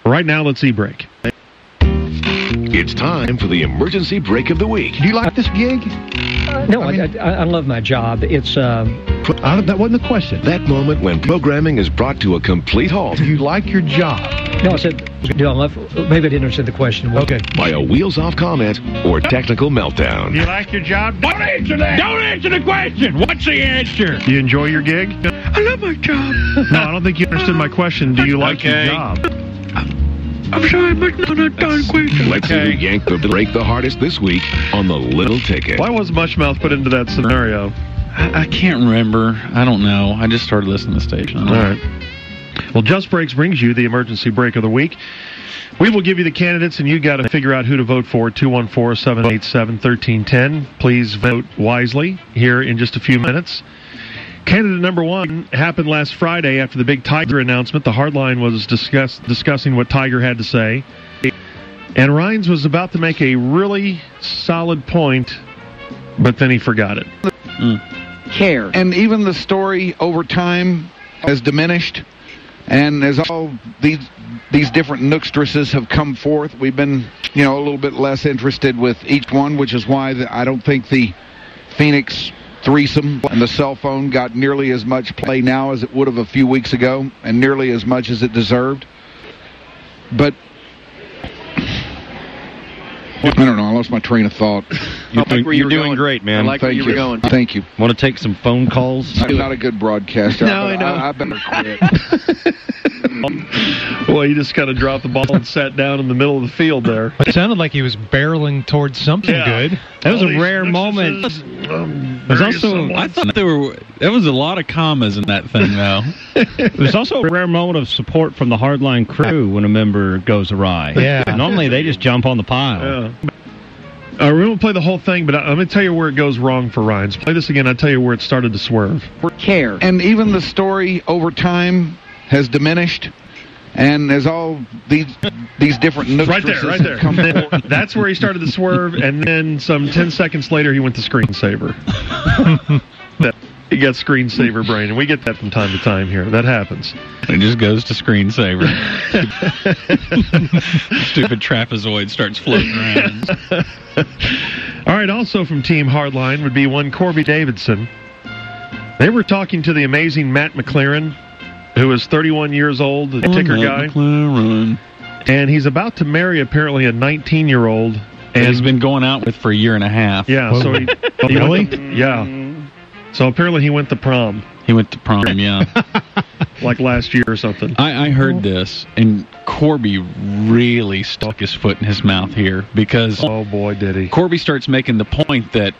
Right now, let's e-break. It's time for the emergency break of the week. Do you like this gig? No, I love my job. It's that wasn't the question. That moment when programming is brought to a complete halt. Do you like your job? no. I said, do I love? Maybe I didn't understand the question. Okay. By a wheels-off comment or technical meltdown. Do you like your job? Don't answer that! Don't answer the question! What's the answer? Do you enjoy your gig? I love my job. No, I don't think you understood my question. Do you like your job? I'm sorry, but not done question. Let's see who yanked the break the hardest this week on the Little Ticket. Why was Mushmouth put into that scenario? I can't remember. I don't know. I just started listening to the station. All right. Well, Just Breaks brings you the emergency break of the week. We will give you the candidates, and you got to figure out who to vote for. 214-787-1310. Please vote wisely here in just a few minutes. Candidate number one happened last Friday after the big Tiger announcement. The Hardline was discussing what Tiger had to say. And Rines was about to make a really solid point, but then he forgot it. Care. And even the story over time has diminished. And as all these different nookstresses have come forth, we've been, a little bit less interested with each one, which is why I don't think the Phoenix threesome and the cell phone got nearly as much play now as it would have a few weeks ago, and nearly as much as it deserved. But I don't know. I lost my train of thought. You're doing great, man. I like where you were going. Thank you. Want to take some phone calls? I'm not a good broadcaster. No, I know. I better quit. Well, he just kind of dropped the ball and sat down in the middle of the field there. It sounded like he was barreling towards something good. That was a rare moment. There's also, I thought there was a lot of commas in that thing, though. There's also a rare moment of support from the Hardline crew when a member goes awry. Yeah. Normally they just jump on the pile. Yeah. We won't play the whole thing, but I'm going to tell you where it goes wrong for Rines. Play this again. I'll tell you where it started to swerve. Care. And even the story over time has diminished. And as all these different nookstresses right there. come forward. That's where he started to swerve, and then some 10 seconds later, he went to screensaver. He got screensaver brain, and we get that from time to time here. That happens. It just goes to screensaver. Stupid trapezoid starts floating around. All right, also from Team Hardline would be one Corby Davidson. They were talking to the amazing Matt McLaren, who is 31 years old, the ticker guy. McLaren. And he's about to marry, apparently, a 19-year-old. And he's been going out with for a year and a half. Yeah, so he really? Yeah. So apparently he went to prom. He went to prom, yeah. Like last year or something. I heard this, and Corby really stuck his foot in his mouth here, because Oh, boy, did he. Corby starts making the point that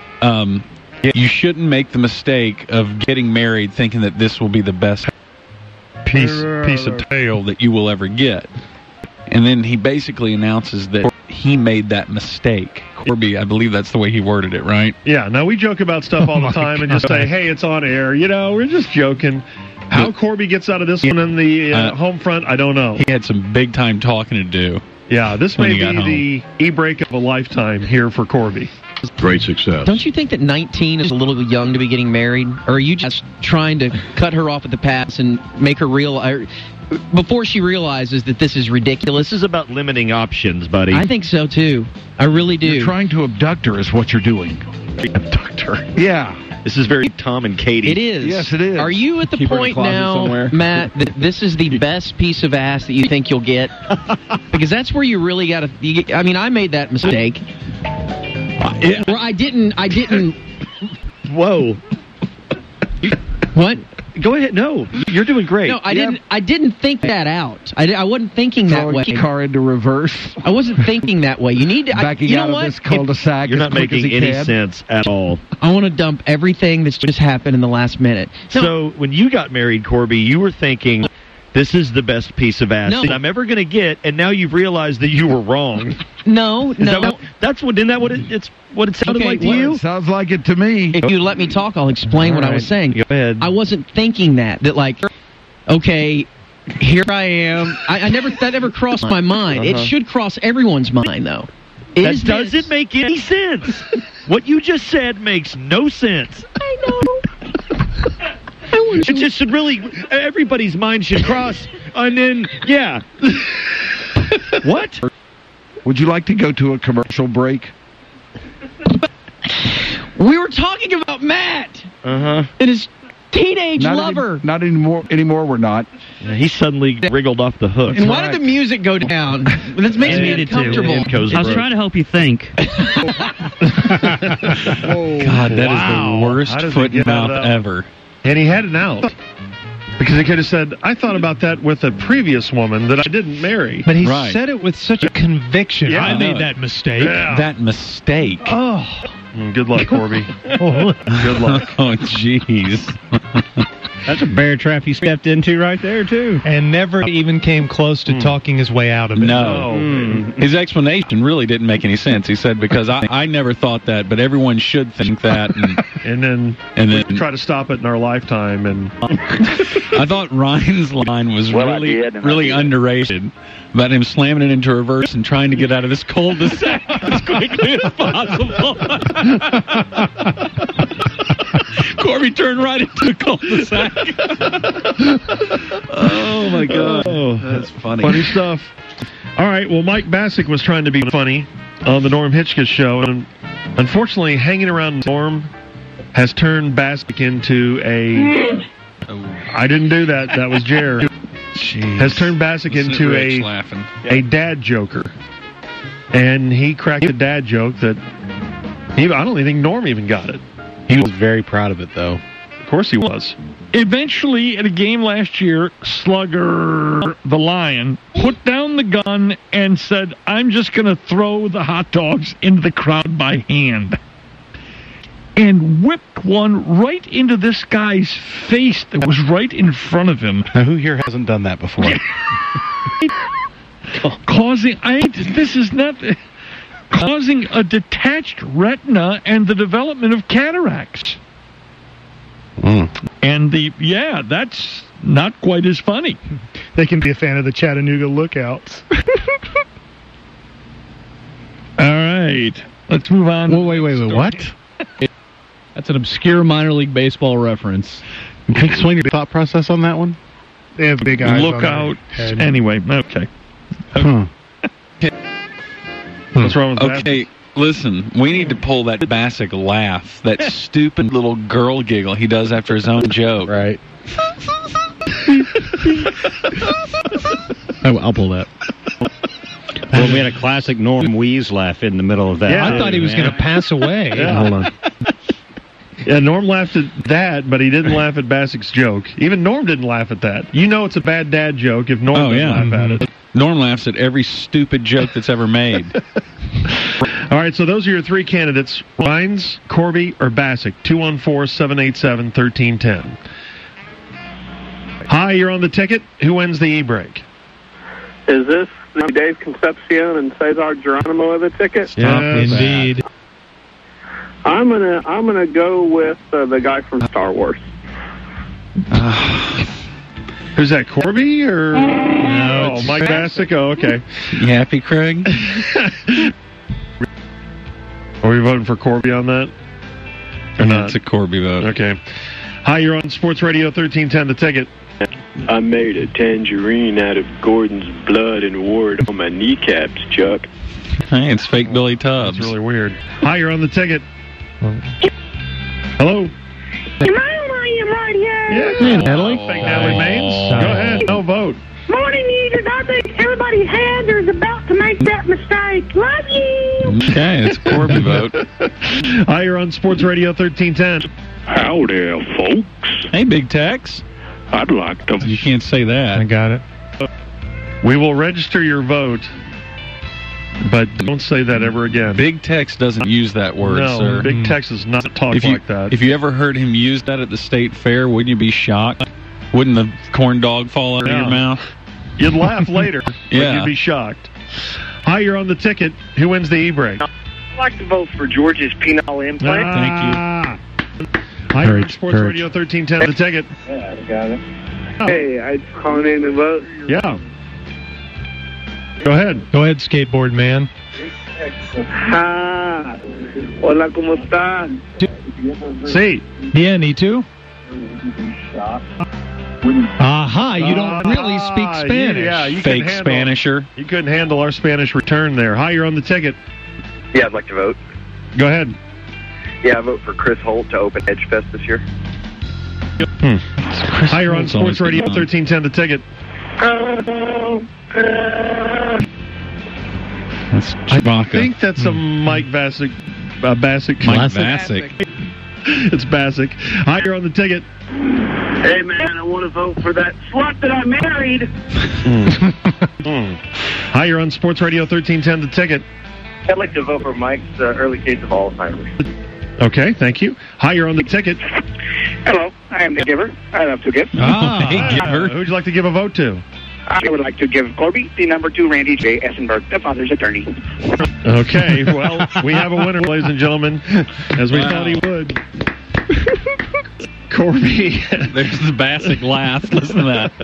you shouldn't make the mistake of getting married thinking that this will be the best piece of tail that you will ever get. And then he basically announces that he made that mistake. Corby, I believe that's the way he worded it, right? Yeah, now we joke about stuff all the time and just say, hey, it's on air. We're just joking. How Corby gets out of this one in the home front, I don't know. He had some big-time talking to do. Yeah, this may be the e-break of a lifetime here for Corby. Great success. Don't you think that 19 is a little young to be getting married? Or are you just trying to cut her off at the pass and make her realize, before she realizes that this is ridiculous? This is about limiting options, buddy. I think so, too. I really do. You're trying to abduct her is what you're doing. Abduct her. Yeah. This is very Tom and Katie. It is. Yes, it is. Are you at the Keep her in a point closet now, somewhere. Matt, that this is the best piece of ass that you think you'll get? Because that's where you really got to... I mean, I made that mistake. Where I didn't... Whoa. What? Go ahead. No, you're doing great. No, I didn't think that out. I wasn't thinking that way. Car into reverse. I wasn't thinking that way. You need to... Backing out of this cul-de-sac. You're not making any sense at all. I want to dump everything that's just happened in the last minute. So when you got married, Corby, you were thinking, this is the best piece of ass that I'm ever going to get, and now you've realized that you were wrong. No. Isn't that what it sounded like to you? It sounds like it to me. If you let me talk, I'll explain what I was saying. Go ahead. I wasn't thinking that like, okay, here I am. That never crossed my mind. It should cross everyone's mind, though. That doesn't make any sense. What you just said makes no sense. I know. It just should really, everybody's mind should cross. And then, yeah. What? Would you like to go to a commercial break? We were talking about Matt Uh-huh. and his teenage lover. Not anymore. Anymore, we're not. Yeah, he suddenly wriggled off the hook. And why did the music go down? That makes me uncomfortable. I was trying to help you think. God, that is the worst foot and mouth ever. And he had an out. Because he could have said, I thought about that with a previous woman that I didn't marry. But he said it with such a conviction. Yeah, I made that mistake. Yeah. That mistake. Oh. Good luck, Corby. Good luck. Oh, jeez. That's a bear trap he stepped into right there, too. And never even came close to talking his way out of it. No. His explanation really didn't make any sense. He said, because I never thought that, but everyone should think that. And then we try to stop it in our lifetime. And I thought Ryan's line was really underrated about him slamming it into reverse and trying to get out of this cul-de-sac as quickly as possible. Corby turned right into the cul-de-sac. Oh, my God. Oh, that's funny. Funny stuff. All right, well, Mike Bassick was trying to be funny on the Norm Hitchcock show. And unfortunately, hanging around Norm has turned Bassick into a... I didn't do that. That was Jer. Has turned Bassick into a dad joker. And he cracked a dad joke that I don't even think Norm even got it. He was very proud of it, though. Of course he was. Eventually, at a game last year, Slugger, the Lion, put down the gun and said, I'm just going to throw the hot dogs into the crowd by hand. And whipped one right into this guy's face that was right in front of him. Now, who here hasn't done that before? Causing a detached retina and the development of cataracts. And that's not quite as funny. They can be a fan of the Chattanooga Lookouts. All right, let's move on. Well, wait, what? That's an obscure minor league baseball reference. Can you explain your thought process on that one? They have big eyes. Look out. Anyway, okay. What's wrong with that? Okay, listen, we need to pull that Bassick laugh, that stupid little girl giggle he does after his own joke. Right. I'll pull that. Well, we had a classic Norm Wheeze laugh in the middle of that. Yeah, I thought he was going to pass away. Yeah. Hold on. Yeah, Norm laughed at that, but he didn't laugh at Bassick's joke. Even Norm didn't laugh at that. You know it's a bad dad joke if Norm doesn't laugh at it. Norm laughs at every stupid joke that's ever made. All right, so those are your three candidates, Rhines, Corby, or Bassick. 214-787-1310. Hi, you're on the ticket. Who wins the e-break? Is this Dave Concepcion and Cesar Geronimo of the ticket? Yes, indeed. I'm gonna go with the guy from Star Wars. Who's that, Corby or No, Mike Bassick? Oh, okay. You happy, Craig? Are we voting for Corby on that? Or not? It's a Corby vote. Okay. Hi, you're on Sports Radio 1310, the ticket. I made a tangerine out of Gordon's blood and wore it on my kneecaps, Chuck. Hey, it's fake Billy Tubbs. That's really weird. Hi, you're on the ticket. Hello? Am I on radio? Yeah. Hey, Natalie. Fake Natalie Maines. Go ahead. No vote. Morning, users. I think everybody's hand is about to make that mistake. Love you. Okay, it's a Corby vote. Hi, you're on Sports Radio 1310. Howdy, folks. Hey, Big Tex. I'd like to... You can't say that. I got it. We will register your vote, but don't say that ever again. Big Tex doesn't use that word, no, sir. Big Tex does not talk like that. If you ever heard him use that at the state fair, wouldn't you be shocked? Wouldn't the corn dog fall out of your mouth? You'd laugh later, but Yeah. you'd be shocked. Hi, you're on the ticket. Who wins the e-break? I'd like to vote for George's penile implant. Thank you. Hi, you're on Sports Radio 1310, the ticket. Yeah, I got it. Hey, I just calling in to vote. Yeah. Go ahead. Go ahead, skateboard man. Ah, hola, ¿cómo estás? Sí. Yeah, me too. Aha, you don't really speak Spanish. Yeah, you Fake couldn't handle- Spanisher. You couldn't handle our Spanish return there. Hi, you're on the ticket. Yeah, I'd like to vote. Go ahead. Yeah, I vote for Chris Holt to open Edge Fest this year. Hi, you're on Sports Radio 1310, the ticket. That's I Chewbacca. think that's a Mike Bassick. Bassick. Mike Bassick. It's Bassick. Hi, you're on the ticket. Hey, man, I want to vote for that slut that I married. Hi, you're on Sports Radio 1310, the ticket. I'd like to vote for Mike's early case of Alzheimer's. Okay, thank you. Hi, you're on the ticket. Hello, I am the giver. I love to give. Hey, giver. Who'd you like to give a vote to? I would like to give Corby the number 2 Randy J. Essenberg, the father's attorney. Okay, well, we have a winner, ladies and gentlemen, as we thought he would. Corby. There's the Bassick laugh. Listen to that.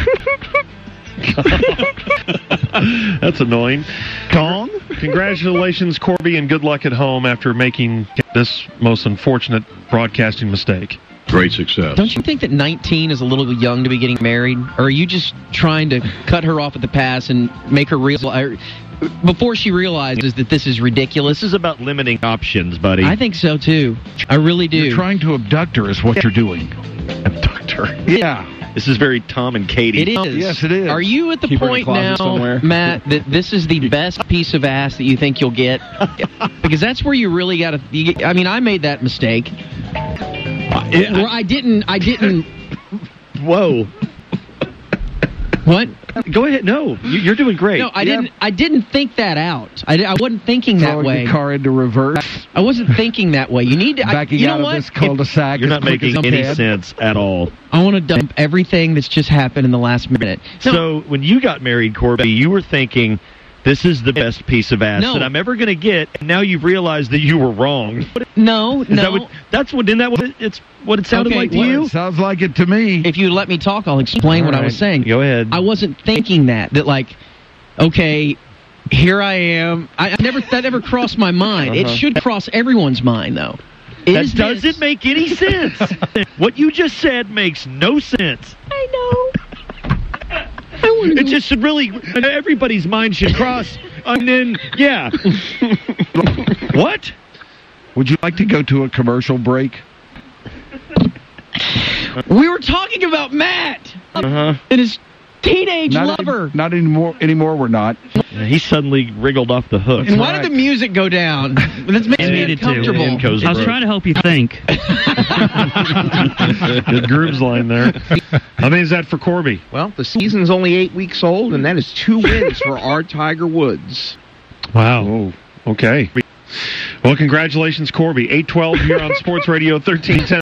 That's annoying. Gong? Congratulations, Corby, and good luck at home after making this most unfortunate broadcasting mistake. Great success. Don't you think that 19 is a little young to be getting married? Or are you just trying to cut her off at the pass and make her realize, before she realizes that this is ridiculous? This is about limiting options, buddy. I think so, too. I really do. You're trying to abduct her is what you're doing. Abduct her. Yeah. This is very Tom and Katie. It is. Yes, it is. Are you at the Keep her in a point closet now, somewhere. Matt, that this is the best piece of ass that you think you'll get? Because that's where you really got to... I mean, I made that mistake. Where I didn't... Whoa. What? Go ahead. No, you're doing great. No, I didn't think that out. I wasn't thinking that Throwing way. the car into reverse. I wasn't thinking that way. You need to... Backing you know out what? of this cul-de-sac. You're as not quick making as any can. sense at all. I want to dump everything that's just happened in the last minute. No, So when you got married, Corby, you were thinking, this is the best piece of ass No. that I'm ever going to get, and now you've realized that you were wrong. no. Isn't that what it sounded Okay, like to well, you? It sounds like it to me. If you let me talk, I'll explain what I was saying. Go ahead. I wasn't thinking that like, okay, here I am. That never crossed my mind. It should cross everyone's mind, though. That doesn't make any sense. What you just said makes no sense. I know. It just should really, everybody's mind should cross. And then, yeah. What? Would you like to go to a commercial break? We were talking about Matt and his teenage lover. Not anymore. Anymore, we're not. He suddenly wriggled off the hook. And why did the music go down? This makes me uncomfortable. I was trying to help you think. Good grooves line there. How many is that for Corby? Well, the season's only 8 weeks old, and that is 2 wins for our Tiger Woods. Wow. Oh, okay. Well, congratulations, Corby. 812 here on Sports Radio 1310.